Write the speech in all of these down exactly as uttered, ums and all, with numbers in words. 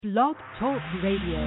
Blog Talk Radio.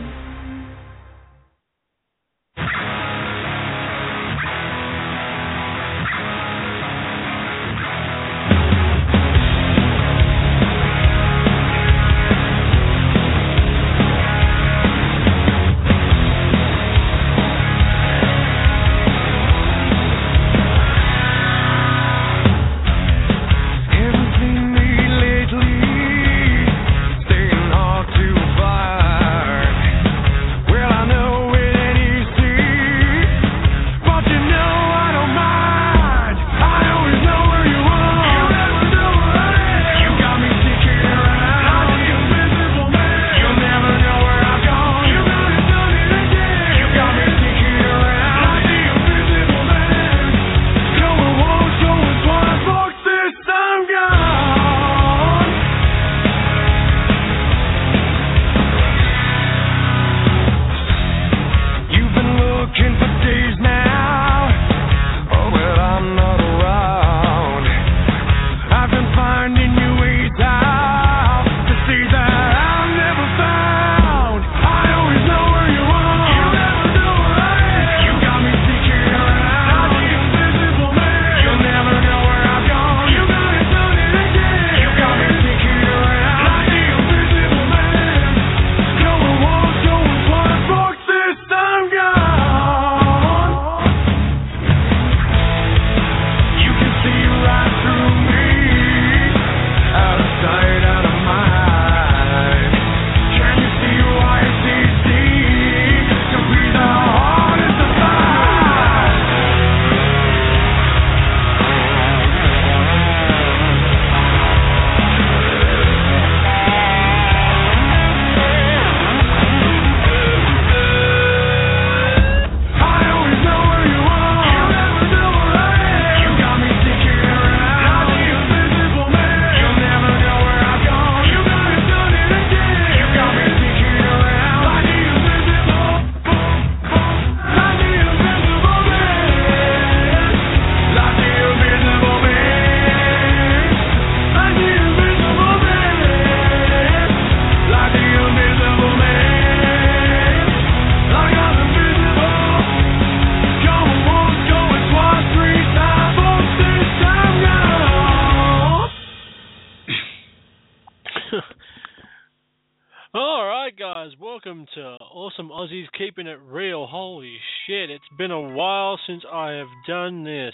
Keeping it real. Holy shit, it's been a while since I have done this.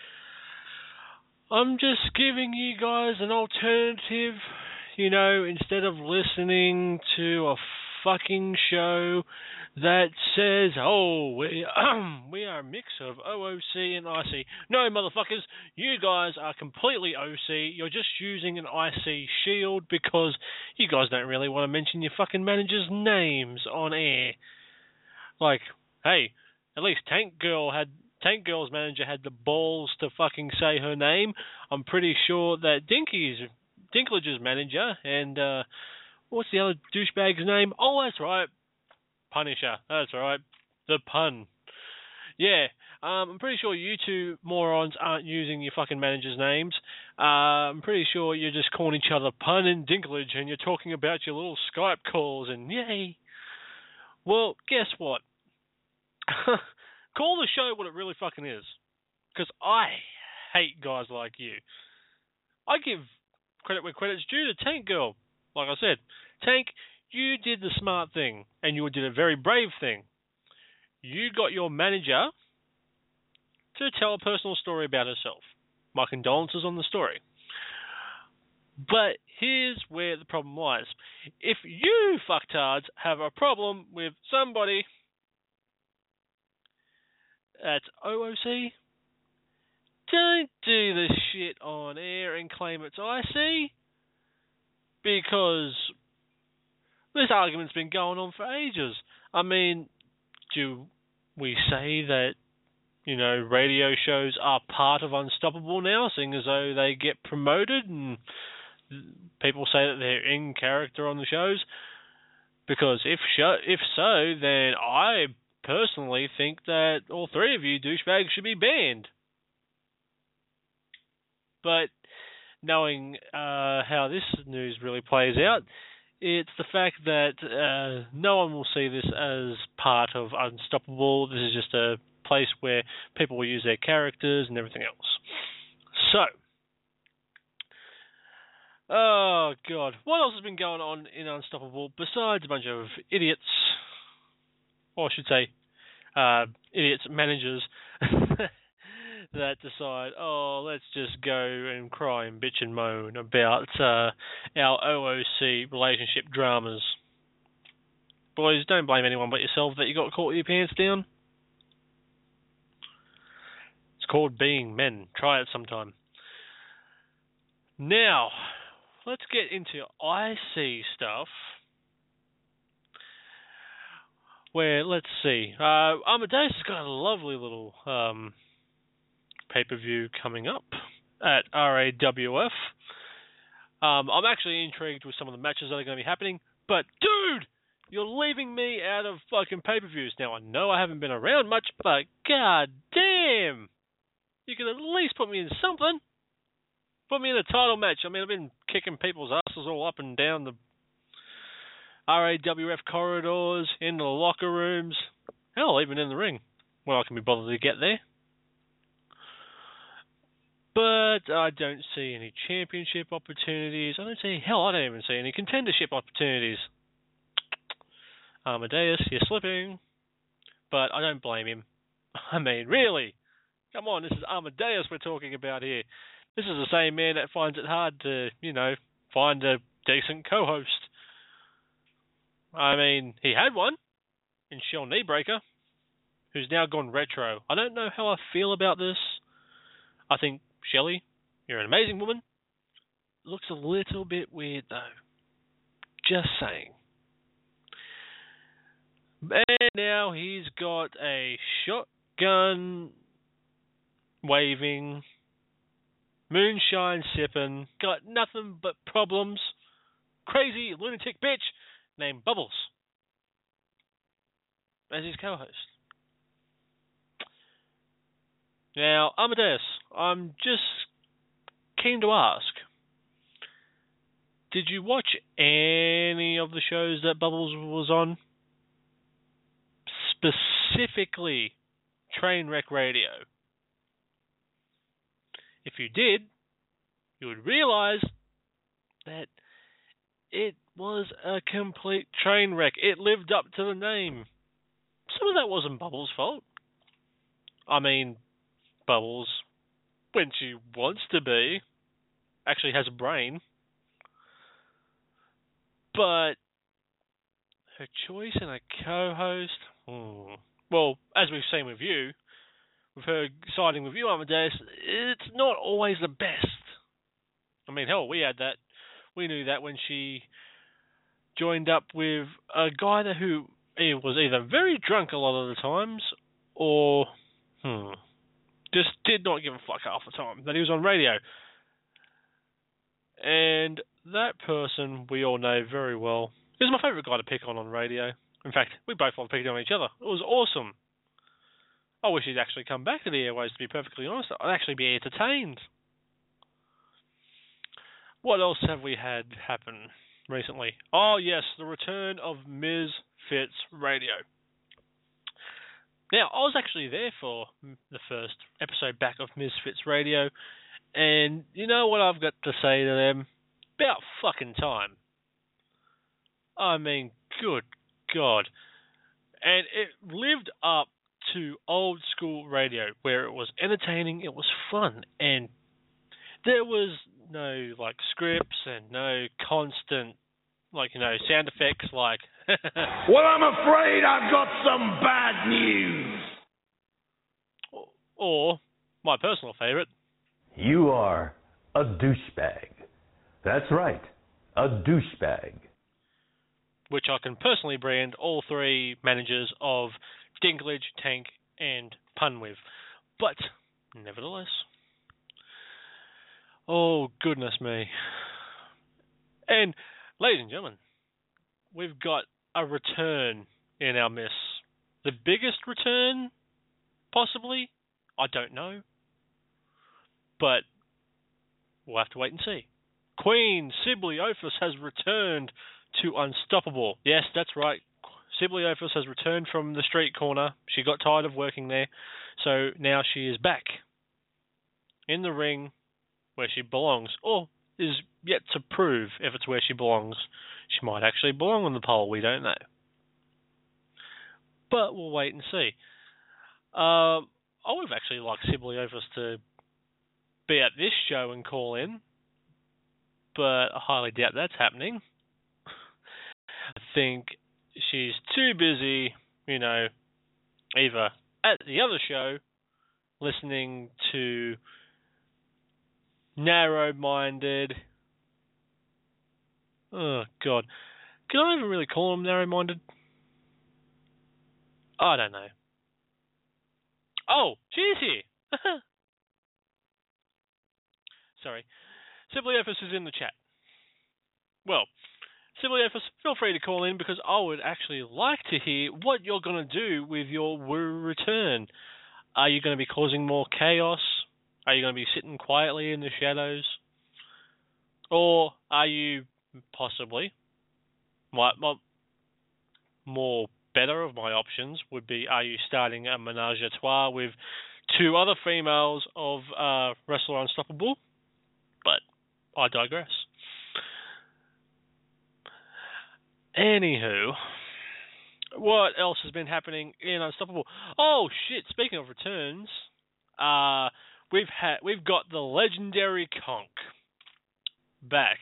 I'm just giving you guys an alternative, you know, instead of listening to a fucking show that says, oh, we, um, we are a mix of O O C and I C. No, motherfuckers, you guys are completely O C. You're just using an I C shield because you guys don't really want to mention your fucking managers' names on air. Like, hey, at least Tank Girl had Tank Girl's manager had the balls to fucking say her name. I'm pretty sure that Dinky's Dinklage's manager and uh, what's the other douchebag's name? Oh, that's right, Punisher. That's right, the pun. Yeah, um, I'm pretty sure you two morons aren't using your fucking managers' names. Uh, I'm pretty sure you're just calling each other Pun and Dinklage, and you're talking about your little Skype calls and yay. Well, guess what? Call the show what it really fucking is. Because I hate guys like you. I give credit where credit's due to Tank Girl. Like I said, Tank, you did the smart thing. And you did a very brave thing. You got your manager to tell a personal story about herself. My condolences on the story. But here's where the problem lies. If you fucktards have a problem with somebody that's O O C, don't do this shit on air and claim it's I C, because this argument's been going on for ages. I mean, do we say that, you know, radio shows are part of Unstoppable now, seeing as though they get promoted and people say that they're in character on the shows? Because if show, if so, then I personally think that all three of you douchebags should be banned. But knowing uh, how this news really plays out, It's the fact that uh, no one will see this as part of Unstoppable. This is just a place where people will use their characters and everything else. So, oh god, what else has been going on in Unstoppable besides a bunch of idiots, or I should say, uh, idiots managers that decide, oh, let's just go and cry and bitch and moan about uh, our O O C relationship dramas. Boys, don't blame anyone but yourself that you got caught with your pants down. It's called being men. Try it sometime. Now, let's get into I C stuff. Where, let's see, uh, Amadeus has got a lovely little um, pay-per-view coming up at R A W F. Um, I'm actually intrigued with some of the matches that are going to be happening, but dude, you're leaving me out of fucking pay-per-views. Now, I know I haven't been around much, but god damn, you could at least put me in something. Put me in a title match. I mean, I've been kicking people's asses all up and down the R A W F corridors, in the locker rooms, hell, even in the ring, when I can be bothered to get there. But I don't see any championship opportunities. I don't see, hell, I don't even see any contendership opportunities. Amadeus, you're slipping. But I don't blame him. I mean, really? Come on, this is Amadeus we're talking about here. This is the same man that finds it hard to, you know, find a decent co-host. I mean, he had one in Shell Kneebreaker, who's now gone retro. I don't know how I feel about this. I think, Shelley, you're an amazing woman. Looks a little bit weird, though. Just saying. And now he's got a shotgun waving, moonshine sipping, got nothing but problems, crazy lunatic bitch named Bubbles as his co-host. Now, Amadeus, I'm just keen to ask, did you watch any of the shows that Bubbles was on? Specifically, Trainwreck Radio. If you did, you would realise that it was a complete train wreck. It lived up to the name. Some of that wasn't Bubbles' fault. I mean, Bubbles, when she wants to be, actually has a brain. But her choice in a co-host, hmm. well, as we've seen with you, with her siding with you, Amadeus, it's not always the best. I mean, hell, we had that. We knew that when she joined up with a guy that who he was either very drunk a lot of the times or hmm, just did not give a fuck half the time that he was on radio. And that person, we all know very well, is my favourite guy to pick on on radio. In fact, we both love picking on each other. It was awesome. I wish he'd actually come back to the airways, to be perfectly honest. I'd actually be entertained. What else have we had happen recently? Oh, yes, the return of Misfits Radio. Now, I was actually there for the first episode back of Misfits Radio, and you know what I've got to say to them? About fucking time. I mean, good God. And it lived up to old school radio, where it was entertaining, it was fun, and there was no, like, scripts and no constant, like, you know, sound effects like... Well, I'm afraid I've got some bad news. Or, or my personal favourite. You are a douchebag. That's right, a douchebag. Which I can personally brand all three managers of Dinklage, Tank, and Pun with. But, nevertheless... Oh, goodness me. And, ladies and gentlemen, we've got a return in our midst. The biggest return, possibly? I don't know. But we'll have to wait and see. Queen Sibley Ophis has returned to Unstoppable. Yes, that's right. Sibliophis has returned from the street corner. She got tired of working there, so now she is back in the ring where she belongs, or is yet to prove if it's where she belongs. She might actually belong on the pole, we don't know. But we'll wait and see. Uh, I would have actually liked Sibliophis to be at this show and call in, but I highly doubt that's happening. I think she's too busy, you know, either at the other show, listening to narrow-minded... Oh, God. Can I even really call them narrow-minded? I don't know. Oh, she's here! Sorry. Sibliophis is in the chat. Well, Sibliophis, feel free to call in because I would actually like to hear what you're going to do with your Woo return. Are you going to be causing more chaos? Are you going to be sitting quietly in the shadows? Or are you possibly, my, my, more better of my options would be, are you starting a menage a trois with two other females of uh, Wrestler Unstoppable? But I digress. Anywho, what else has been happening in Unstoppable? Oh shit! Speaking of returns, uh, we've had we've got the legendary Conk back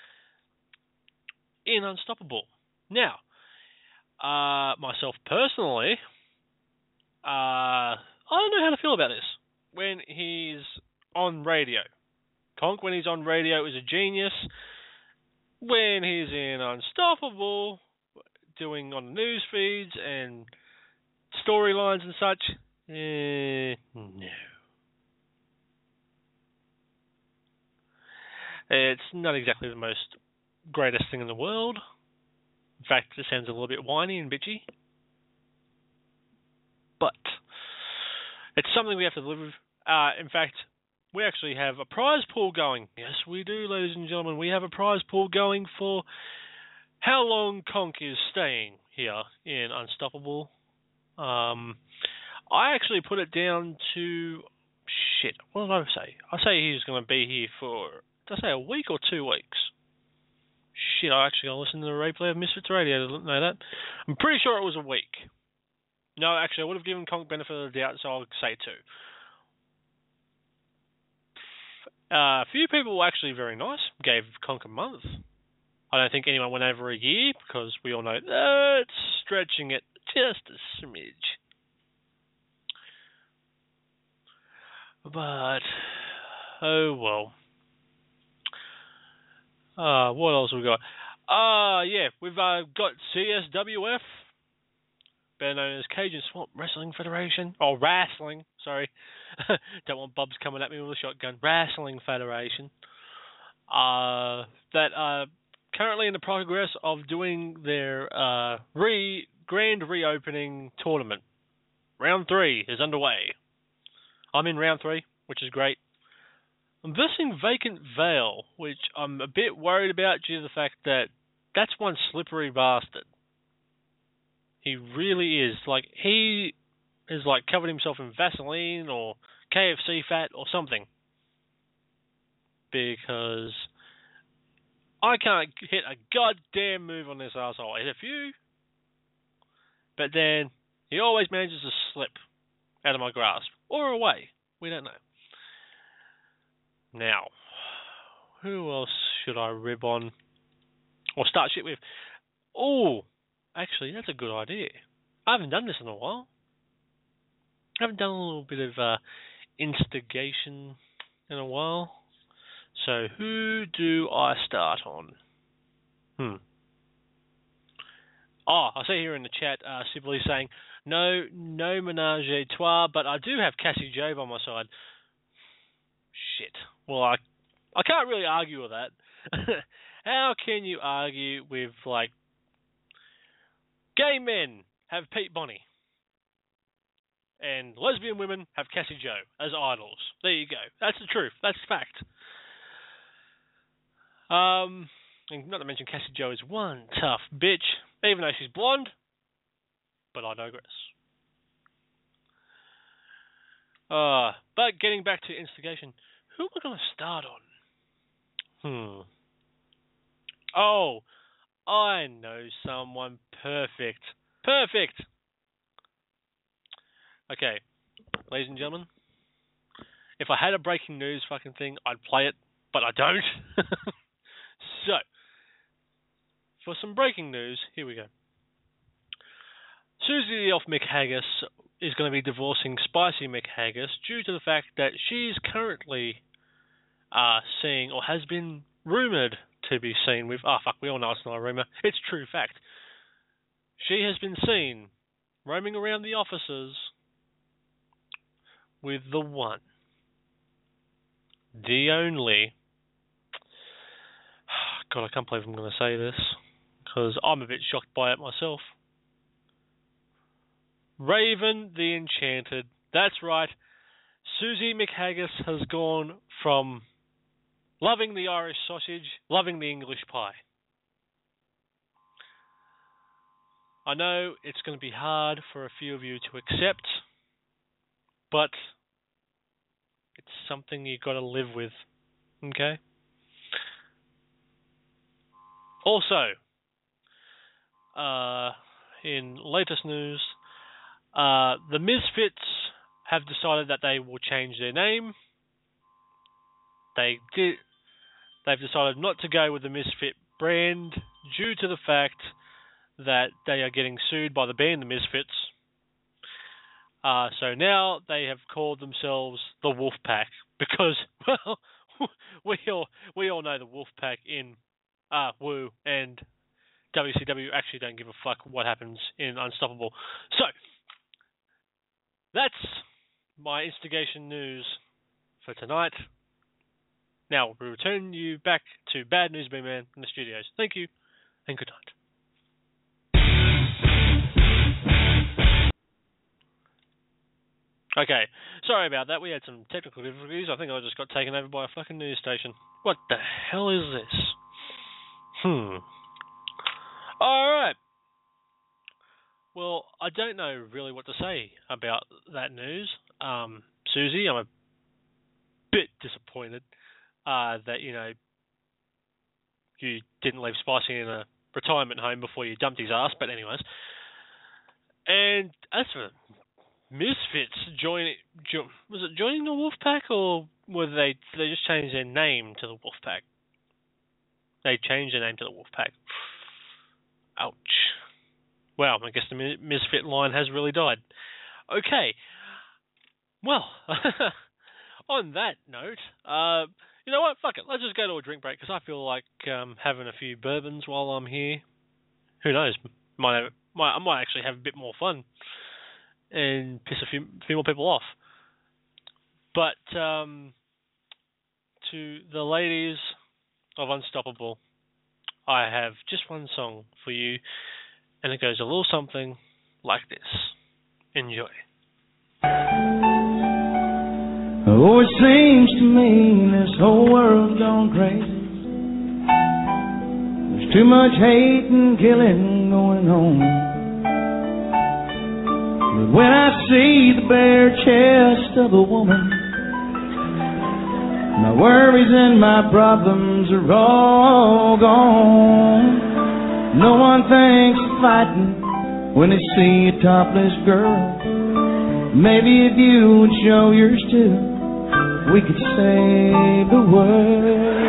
in Unstoppable. Now, uh, myself personally, uh, I don't know how to feel about this when he's on radio. Conk, when he's on radio, is a genius. When he's in Unstoppable, doing on the news feeds and storylines and such, eh, no. It's not exactly the most greatest thing in the world. In fact, it sounds a little bit whiny and bitchy. But it's something we have to live with. Uh, in fact, we actually have a prize pool going. Yes, we do, ladies and gentlemen. We have a prize pool going for how long Conk is staying here in Unstoppable. Um, I actually put it down to... Shit, what did I say? I say he's going to be here for, did I say a week or two weeks? Shit, I actually got to listen to the replay of Misfits Radio to know that. I'm pretty sure it was a week. No, actually, I would have given Conk benefit of the doubt, so I'll say two. Uh, a few people were actually very nice, gave Conk a month. I don't think anyone went over a year, because we all know that's stretching it just a smidge. But, oh well. Uh, what else have we got? Uh, yeah, we've uh, got C S W F, better known as Cajun Swamp Wrestling Federation. Oh, wrestling, sorry. Don't want Bubs coming at me with a shotgun. Wrestling Federation. Uh, that are currently in the progress of doing their uh, re grand reopening tournament. Round three is underway. I'm in round three, which is great. I'm versing Vacant Veil, which I'm a bit worried about due to the fact that that's one slippery bastard. He really is. Like, he is like covered himself in Vaseline or K F C fat or something. Because I can't hit a goddamn move on this arsehole. I hit a few, but then he always manages to slip out of my grasp. Or away. We don't know. Now, who else should I rib on? Or start shit with? Oh, actually, that's a good idea. I haven't done this in a while. I haven't done a little bit of uh, instigation in a while. So, who do I start on? Hmm. Oh, I see here in the chat, uh, Sibley saying, no, no menage a trois, but I do have Cassie J by my side. Shit. Well, I, I can't really argue with that. How can you argue with, like, gay men have Pete Bonnie, and lesbian women have Cassie Jo as idols? There you go. That's the truth. That's fact. Um, And not to mention Cassie Joe is one tough bitch, even though she's blonde. But I digress. Uh, but getting back to instigation, who am I going to start on? Hmm. Oh, I know someone perfect. Perfect! Okay, ladies and gentlemen, if I had a breaking news fucking thing, I'd play it, but I don't. So, for some breaking news, here we go. Susie off McHaggis is going to be divorcing Spicy McHaggis due to the fact that she's currently uh, seeing, or has been rumoured to be seen with, ah, oh, fuck, we all know it's not a rumour, it's true fact. She has been seen roaming around the offices with the one, the only, God, I can't believe I'm going to say this, because I'm a bit shocked by it myself. Raven the Enchanted. That's right. Susie McHaggis has gone from loving the Irish sausage, loving the English pie. I know it's going to be hard for a few of you to accept, but it's something you've got to live with, okay? Also, uh, in latest news, uh, the Misfits have decided that they will change their name. They did. They've decided not to go with the Misfit brand due to the fact that they are getting sued by the band The Misfits. Uh, so now they have called themselves the Wolfpack because, well, we all we all know the Wolfpack in uh, Woo and W C W actually don't give a fuck what happens in Unstoppable. So that's my instigation news for tonight. Now we'll return you back to Bad News B-Man in the studios. Thank you and good night. Okay, sorry about that. We had some technical difficulties. I think I just got taken over by a fucking news station. What the hell is this? Hmm. Alright. Well, I don't know really what to say about that news. Um, Susie, I'm a bit disappointed uh, that, you know, you didn't leave Spicy in a retirement home before you dumped his ass, but anyways. And as for Misfits joining, jo- was it joining the Wolfpack, or were they they just changed their name to the Wolfpack? They changed their name to the Wolfpack. Ouch. Well, I guess the Misfit line has really died. Okay. Well, on that note, uh, you know what? Fuck it. Let's just go to a drink break because I feel like um, having a few bourbons while I'm here. Who knows? Might, have, might I might actually have a bit more fun and piss a few, few more people off. But um, to the ladies of Unstoppable, I have just one song for you, and it goes a little something like this. Enjoy. Oh, it seems to me this whole world's gone crazy. There's too much hate and killing going on. But when I see the bare chest of a woman, my worries and my problems are all gone. No one thinks of fighting when they see a topless girl. Maybe if you would show yours too, we could save the world.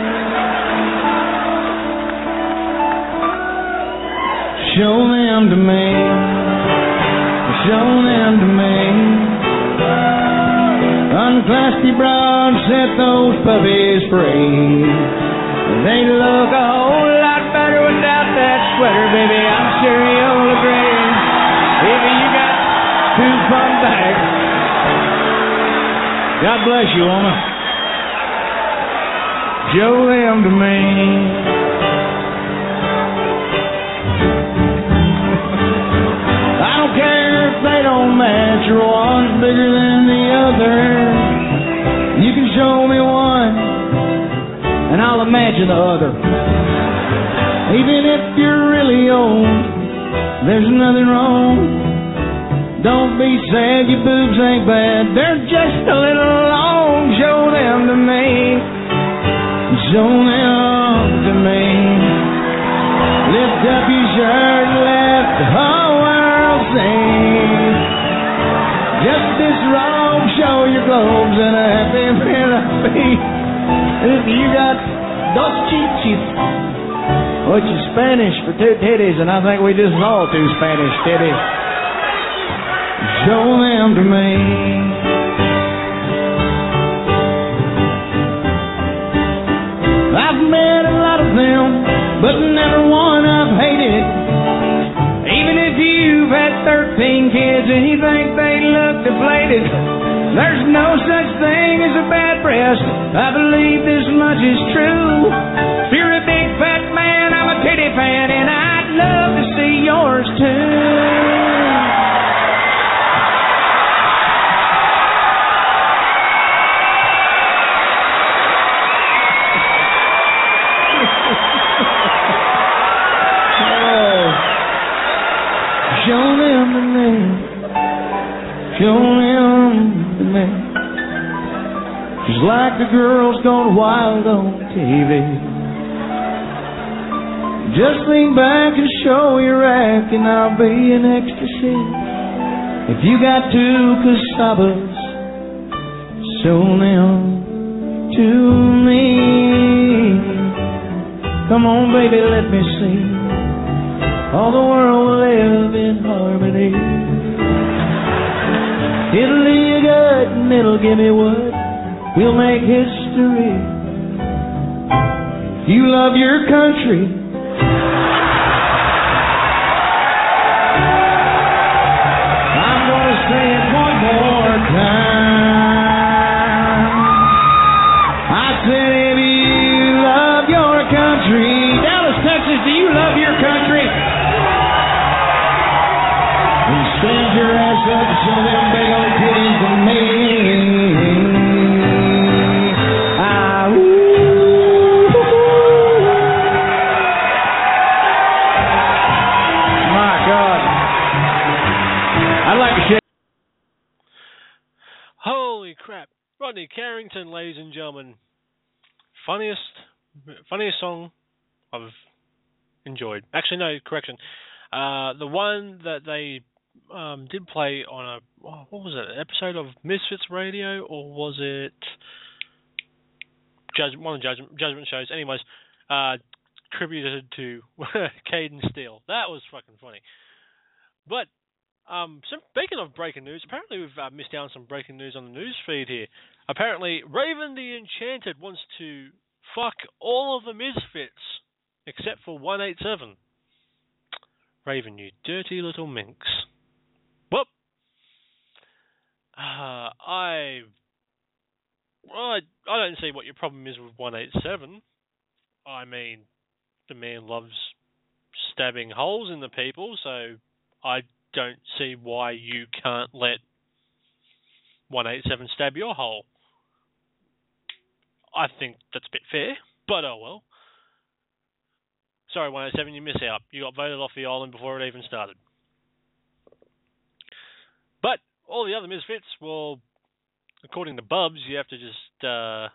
Show them to me. Show them to me. Unclassy broads set those puppies free. They look a whole lot better without that sweater, baby. I'm sure you'll agree. Baby, you got two fun bags. God bless you, woman. Show them to me. I don't care if they don't match or one's bigger than the other. You can show me one, and I'll imagine the other. Even if you're really old, there's nothing wrong. Don't be sad, your boobs ain't bad, they're just a little long. Show them to me, show them to me. Lift up your shirt, let the whole world see. Just this robe, show your globes, and a happy man I'll be. If you got dos chichis, which is Spanish for two titties, and I think we just saw two Spanish titties. Show them to me. I've met a lot of them, but never one I've hated. Even if you've had thirteen kids and you think they look deflated, there's no such thing as a bad breast. I believe this much is true. If you're a big fat man, I'm a titty fan, and I'd love to see yours too. Show them to me, show them to me. Just like the girls gone wild on T V. Just lean back and show your act, and I'll be an ecstasy. If you got two casabas, show them to me. Come on, baby, let me see. All the world will live in harmony. It'll do you good and it'll give me wood. We'll make history. You love your country. I'm gonna say it one more time. I said if you love your country. Dallas, Texas, do you love your country? Stand your ass up and show them big old titties to me. Ah, woo. My God. I'd like to share. Holy crap. Rodney Carrington, ladies and gentlemen. Funniest, funniest song I've enjoyed. Actually, no, correction. Uh, the one that they Um, did play on a, oh, what was it, an episode of Misfits Radio, or was it Judge, one of the judgment, judgment shows? Anyways, uh, attributed to Caden Steele. That was fucking funny. But, um, so speaking of breaking news, apparently we've uh, missed out on some breaking news on the news feed here. Apparently, Raven the Enchanted wants to fuck all of the Misfits, except for one eighty-seven. Raven, you dirty little minx. Well, uh, I, well, I, I don't see what your problem is with one eighty-seven. I mean, the man loves stabbing holes in the people, so I don't see why you can't let one eighty-seven stab your hole. I think that's a bit fair, but oh well. Sorry, one eighty-seven, you miss out. You got voted off the island before it even started. But all the other Misfits, well, according to Bubs, you have to just, uh,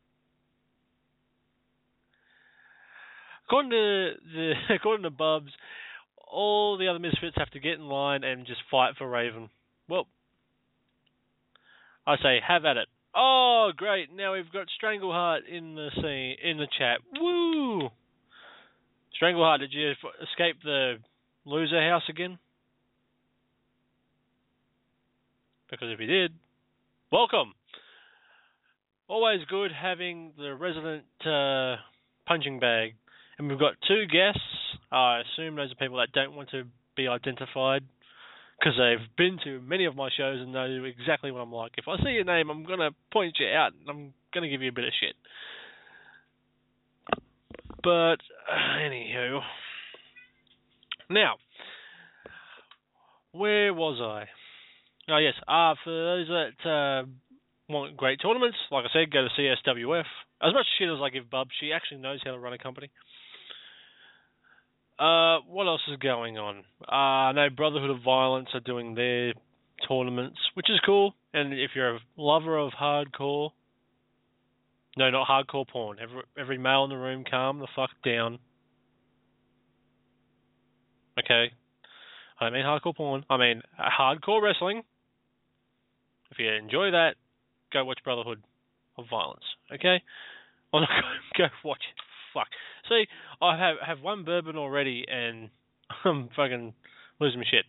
according to the, according to Bubs, all the other Misfits have to get in line and just fight for Raven. Well, I say, have at it. Oh, great! Now we've got Strangleheart in the scene, in the chat. Woo! Strangleheart, did you f- escape the loser house again? Because if you did, welcome. Always good having the resident uh, punching bag. And we've got two guests. I assume those are people that don't want to be identified because they've been to many of my shows and know exactly what I'm like. If I see your name, I'm going to point you out and I'm going to give you a bit of shit. But, uh, anywho. Now, where was I? Oh, yes. Uh, for those that uh, want great tournaments, like I said, go to C S W F. As much shit as I give Bub, she actually knows how to run a company. Uh, what else is going on? Uh, I know Brotherhood of Violence are doing their tournaments, which is cool. And if you're a lover of hardcore, no, not hardcore porn. Every every male in the room, calm the fuck down. Okay, I don't mean hardcore porn. I mean uh, hardcore wrestling. If you enjoy that, go watch Brotherhood of Violence. Okay, or not go, go watch it. Fuck. See, I have have one bourbon already, and I'm fucking losing my shit.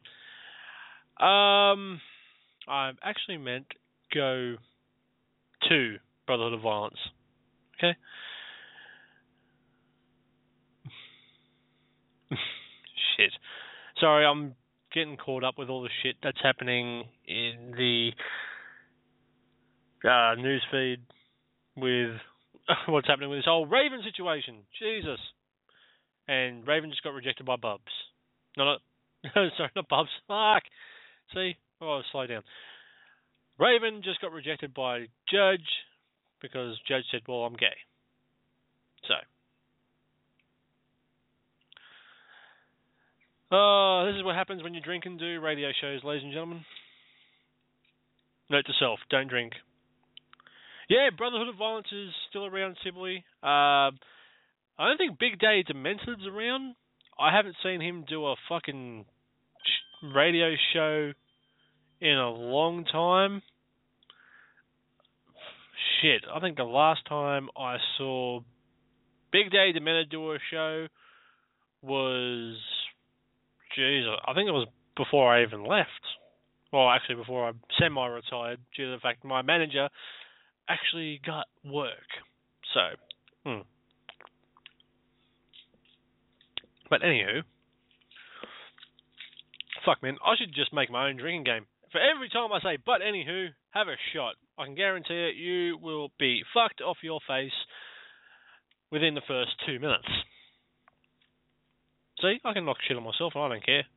Um, I actually meant go to Brotherhood of Violence. Okay. Shit. Sorry, I'm getting caught up with all the shit that's happening in the uh, news feed with what's happening with this whole Raven situation. Jesus. And Raven just got rejected by Bubs. No, not, sorry, not Bubs. Fuck. See? Oh, slow down. Raven just got rejected by Judge because Judge said, well, I'm gay. So. Uh, this is what happens when you drink and do radio shows, ladies and gentlemen. Note to self, don't drink. Yeah, Brotherhood of Violence is still around, Sibley. Uh, I don't think Big Day Demented's around. I haven't seen him do a fucking radio show in a long time. Shit, I think the last time I saw Big Day Demented do a show was, jeez, I think it was before I even left. Well, actually before I semi-retired, due to the fact my manager actually got work. So, hmm. But anywho, fuck man, I should just make my own drinking game. For every time I say, but anywho, have a shot. I can guarantee it, you will be fucked off your face within the first two minutes. See, I can knock shit on myself and I don't care.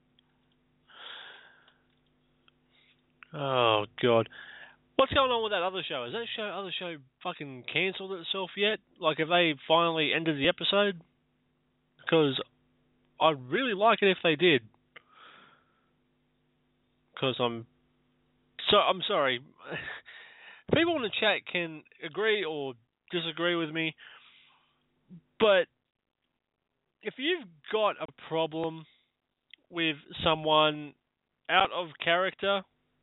Oh, God. What's going on with that other show? Has that show, other show fucking cancelled itself yet? Like, have they finally ended the episode? Because I'd really like it if they did. Because I'm... So, I'm sorry. People in the chat can agree or disagree with me, but if you've got a problem with someone out of character,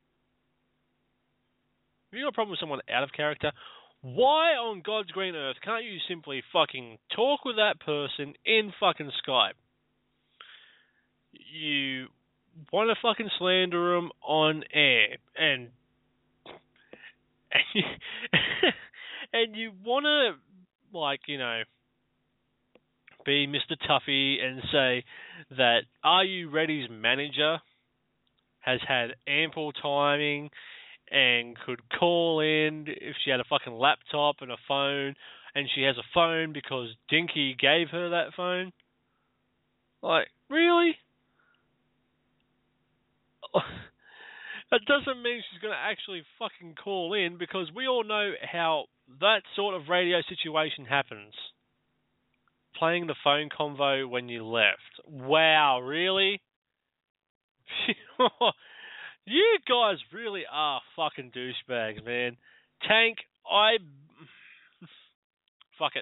if you've got a problem with someone out of character, why on God's green earth can't you simply fucking talk with that person in fucking Skype? You want to fucking slander them on air, and and you, and you want to, like, you know, be Mister Tuffy and say that Are You Ready's manager has had ample timing and could call in if she had a fucking laptop and a phone, and she has a phone because Dinky gave her that phone. Like, really? That doesn't mean she's going to actually fucking call in, because we all know how that sort of radio situation happens. Playing the phone convo when you left. Wow, really? You guys really are fucking douchebags, man. Tank, I... Fuck it.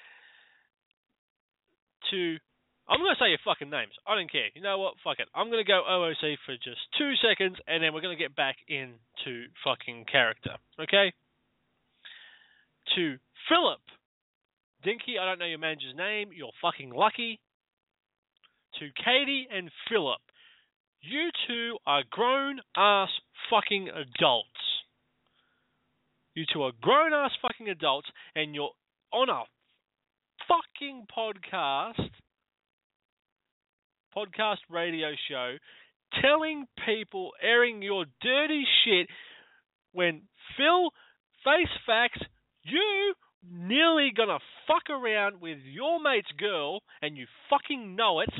To... I'm going to say your fucking names. I don't care. You know what? Fuck it. I'm going to go O O C for just two seconds, and then we're going to get back into fucking character. Okay? To Philip. Dinky, I don't know your manager's name. You're fucking lucky. To Katie and Philip. You two are grown-ass fucking adults. You two are grown-ass fucking adults, and you're on a fucking podcast... podcast radio show telling people, airing your dirty shit when Phil, face facts, you nearly gonna fuck around with your mate's girl and you fucking know it.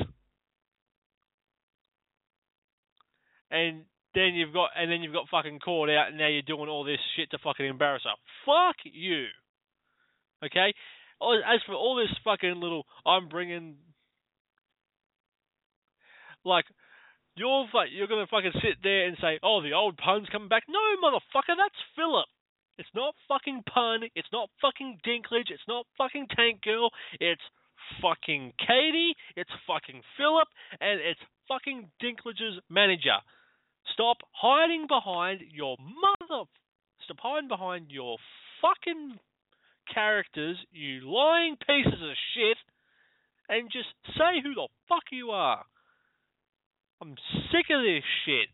And then you've got and then you've got fucking caught out, and now you're doing all this shit to fucking embarrass her. Fuck you. Okay? As for all this fucking little, I'm bringing Like, you're you're gonna fucking sit there and say, "Oh, the old pun's coming back." No, motherfucker, that's Philip. It's not fucking Pun. It's not fucking Dinklage. It's not fucking Tank Girl. It's fucking Katie. It's fucking Philip, and it's fucking Dinklage's manager. Stop hiding behind your mother. Stop hiding behind your fucking characters, you lying pieces of shit, and just say who the fuck you are. I'm sick of this shit.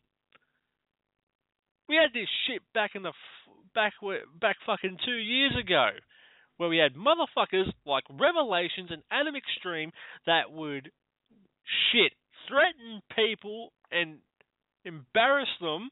We had this shit back in the f- back back fucking two years ago, where we had motherfuckers like Revelations and Adam Extreme that would shit threaten people and embarrass them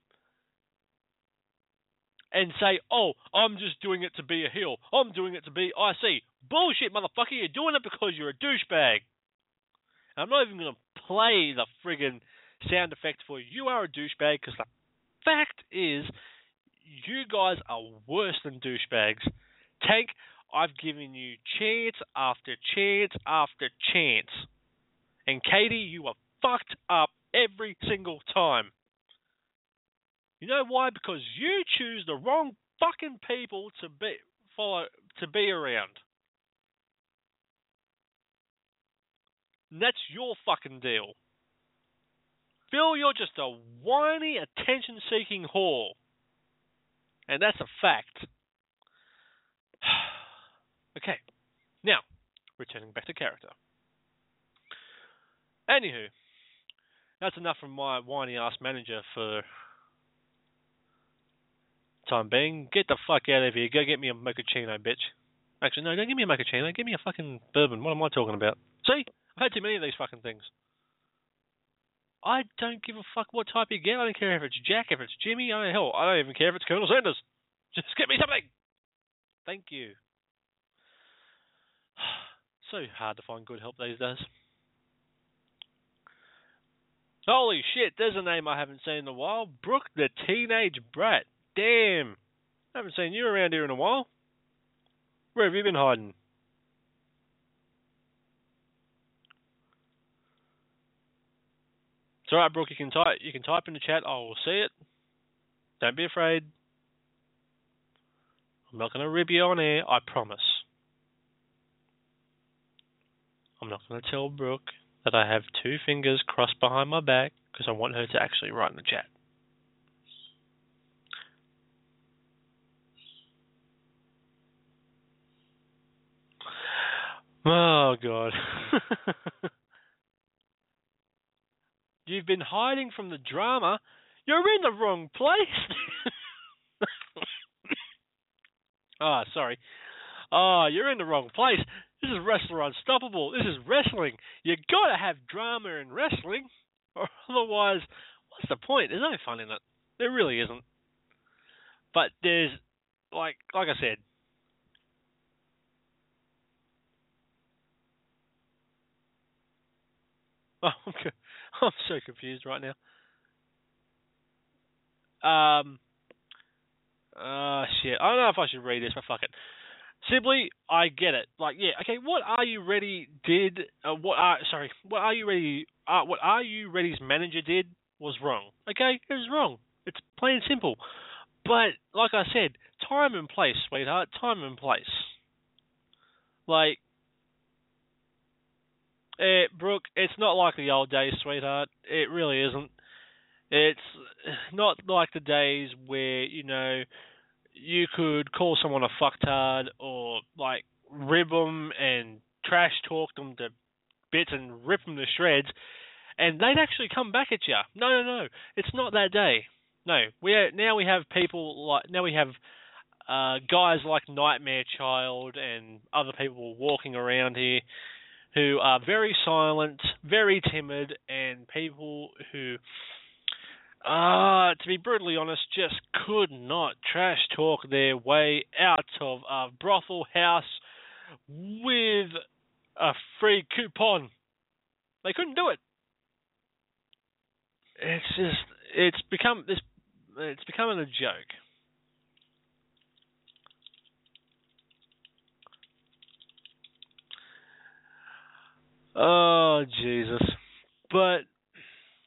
and say, "Oh, I'm just doing it to be a heel. I'm doing it to be I C." Bullshit, motherfucker. You're doing it because you're a douchebag. And I'm not even going to play the friggin' sound effect for you are a douchebag, because the fact is, you guys are worse than douchebags. Tank, I've given you chance after chance after chance. And Katie, you are fucked up every single time. You know why? Because you choose the wrong fucking people to be follow to be around. And that's your fucking deal. Phil, you're just a whiny, attention-seeking whore. And that's a fact. Okay. Now, returning back to character. Anywho, that's enough from my whiny-ass manager for time being. Get the fuck out of here. Go get me a mochaccino, bitch. Actually, no, don't give me a mochaccino. Give me a fucking bourbon. What am I talking about? See? I've had too many of these fucking things. I don't give a fuck what type you get. I don't care if it's Jack, if it's Jimmy. I don't, hell, I don't even care if it's Colonel Sanders. Just get me something. Thank you. So hard to find good help these days. Holy shit, there's a name I haven't seen in a while. Brooke the Teenage Brat. Damn. I haven't seen you around here in a while. Where have you been hiding? It's alright, Brooke, you can type you can type in the chat, I will see it. Don't be afraid. I'm not gonna rib you on air, I promise. I'm not gonna tell Brooke that I have two fingers crossed behind my back because I want her to actually write in the chat. Oh, God. You've been hiding from the drama. You're in the wrong place. Ah, oh, sorry. Oh, you're in the wrong place. This is Wrestler Unstoppable. This is wrestling. You gotta have drama in wrestling, or otherwise, what's the point? There's no fun in it. There really isn't. But there's, like, like I said, oh, okay. I'm so confused right now. Um, uh, shit. I don't know if I should read this, but fuck it. Simply, I get it. Like, yeah, okay. What Are You Ready did? Uh, what are sorry? What Are You Ready? Uh, what Are You Ready's manager did was wrong. Okay, it was wrong. It's plain and simple. But like I said, time and place, sweetheart. Time and place. Like, eh, Brooke, it's not like the old days, sweetheart. It really isn't. It's not like the days where, you know, you could call someone a fucktard or, like, rib them and trash talk them to bits and rip them to shreds, and they'd actually come back at you. No, no, no. It's not that day. No. We are, now we have people like, now we have uh, guys like Nightmare Child and other people walking around here who are very silent, very timid, and people who, uh, to be brutally honest, just could not trash talk their way out of a brothel house with a free coupon. They couldn't do it. It's just, it's become this, it's becoming a joke. Oh, Jesus. But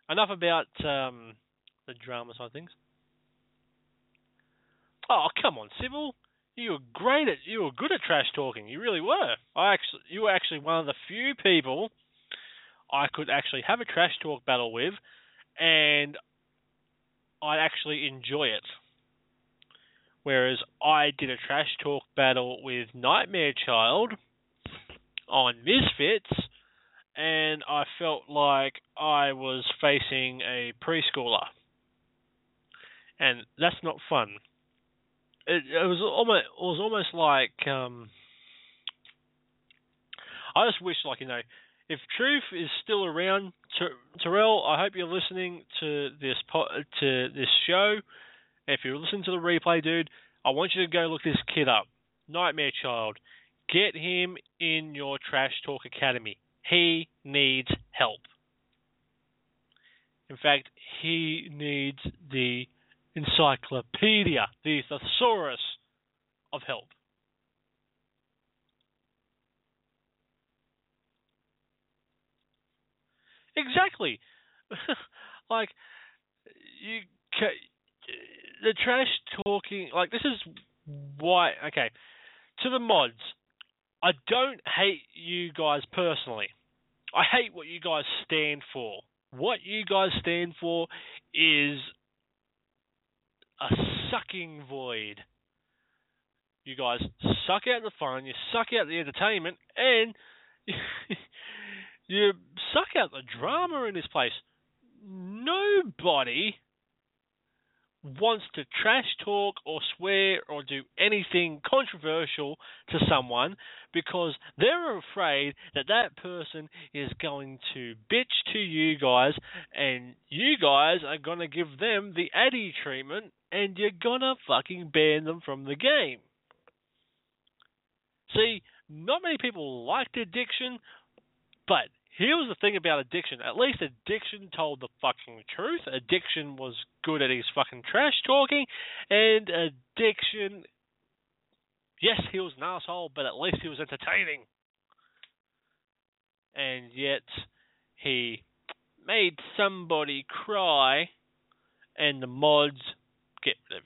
enough about um, the drama side of things. Oh, come on, Sybil. You were great at, you were good at trash talking. You really were. I actually, you were actually one of the few people I could actually have a trash talk battle with, and I'd actually enjoy it. Whereas I did a trash talk battle with Nightmare Child on Misfits, and I felt like I was facing a preschooler. And that's not fun. It, it was almost it was almost like um, I just wish, like, you know, if Truth is still around, Ter- Terrell, I hope you're listening to this po- to this show. If you're listening to the replay, dude, I want you to go look this kid up, Nightmare Child. Get him in your Trash Talk Academy. He needs help. In fact, he needs the encyclopedia, the thesaurus of help. Exactly. Like, you, the trash talking, like, this is why, okay, to the mods, I don't hate you guys personally. I hate what you guys stand for. What you guys stand for is a sucking void. You guys suck out the fun, you suck out the entertainment, and you suck out the drama in this place. Nobody wants to trash talk or swear or do anything controversial to someone because they're afraid that that person is going to bitch to you guys, and you guys are going to give them the Addy treatment, and you're going to fucking ban them from the game. See, not many people liked Addiction, but here was the thing about Addiction. At least Addiction told the fucking truth. Addiction was good at his fucking trash talking. And Addiction, yes, he was an asshole, but at least he was entertaining. And yet, he made somebody cry, and the mods get rid of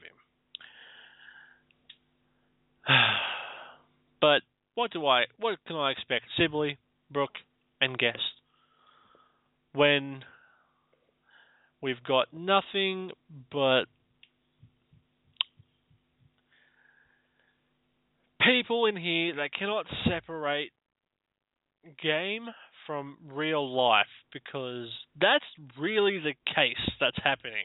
him. But what do I, what can I expect? Sibley, Brooke, and Guest, when we've got nothing but people in here that cannot separate game from real life, because that's really the case that's happening.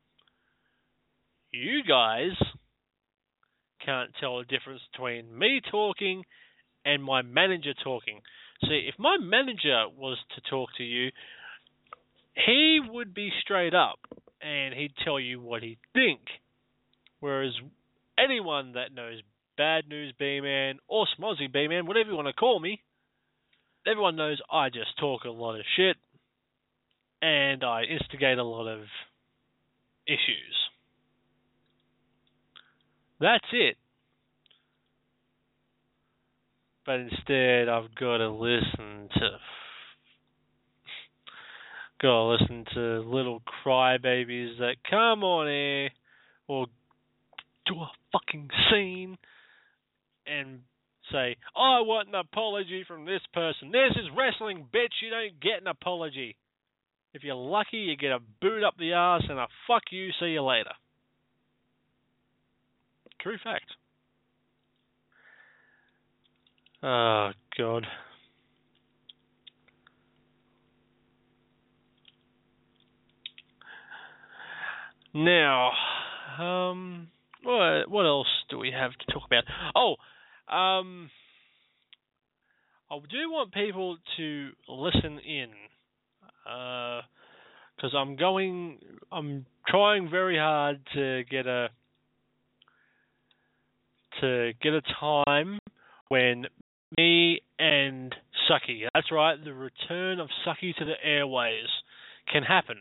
You guys can't tell the difference between me talking and my manager talking. See, if my manager was to talk to you, he would be straight up and he'd tell you what he'd think. Whereas anyone that knows Bad News B-Man or Smozzy B-Man, whatever you want to call me, everyone knows I just talk a lot of shit and I instigate a lot of issues. That's it. But instead, I've got to listen to, got to listen to little crybabies that come on air or do a fucking scene and say, I want an apology from this person. This is wrestling, bitch. You don't get an apology. If you're lucky, you get a boot up the arse and a fuck you, see you later. True fact. Oh, God. Now, um, what, what else do we have to talk about? Oh, um, I do want people to listen in, uh, because I'm going, I'm trying very hard to get a, to get a time when me and Sucky, that's right, the return of Sucky to the airways can happen.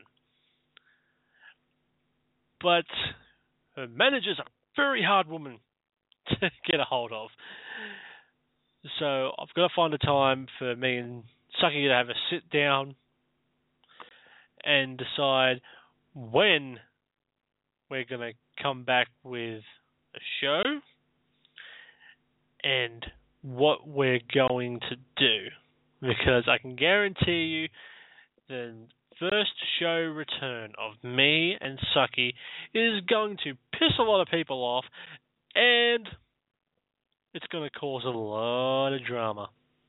But her manager's a very hard woman to get a hold of. So I've got to find a time for me and Sucky to have a sit down and decide when we're going to come back with a show and what we're going to do. Because I can guarantee you the first show return of me and Sucky is going to piss a lot of people off, and it's going to cause a lot of drama.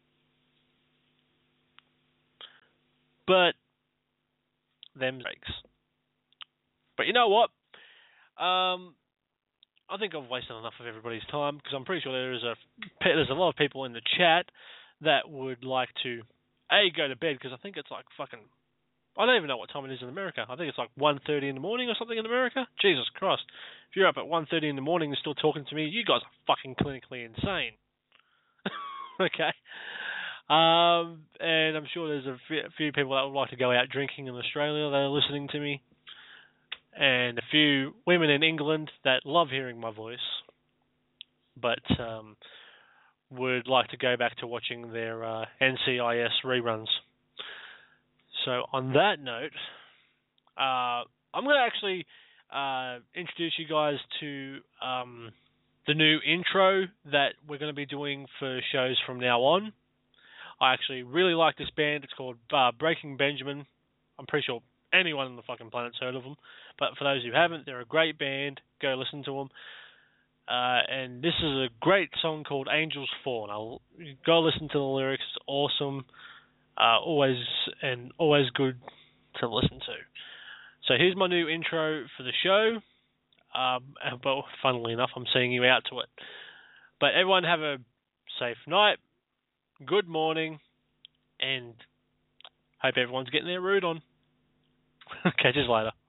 But them breaks. But you know what? Um, I think I've wasted enough of everybody's time, because I'm pretty sure there is a there's a lot of people in the chat that would like to a go to bed, because I think it's like fucking I don't even know what time it is in America. I think it's like one thirty in the morning or something in America. Jesus Christ. If you're up at one thirty in the morning and still talking to me, you guys are fucking clinically insane. Okay. Um, and I'm sure there's a few people that would like to go out drinking in Australia that are listening to me. And a few women in England that love hearing my voice, but um, would like to go back to watching their uh, N C I S reruns. So on that note, uh, I'm going to actually uh, introduce you guys to um, the new intro that we're going to be doing for shows from now on. I actually really like this band. It's called uh, Breaking Benjamin. I'm pretty sure anyone on the fucking planet's heard of them. But for those who haven't, they're a great band. Go listen to them. Uh, and this is a great song called Angels Fall. I'll go listen to the lyrics. It's awesome. Uh, always and always good to listen to. So here's my new intro for the show. Um, but funnily enough, I'm singing you out to it. But everyone have a safe night, good morning, and hope everyone's getting their root on. Catch you later.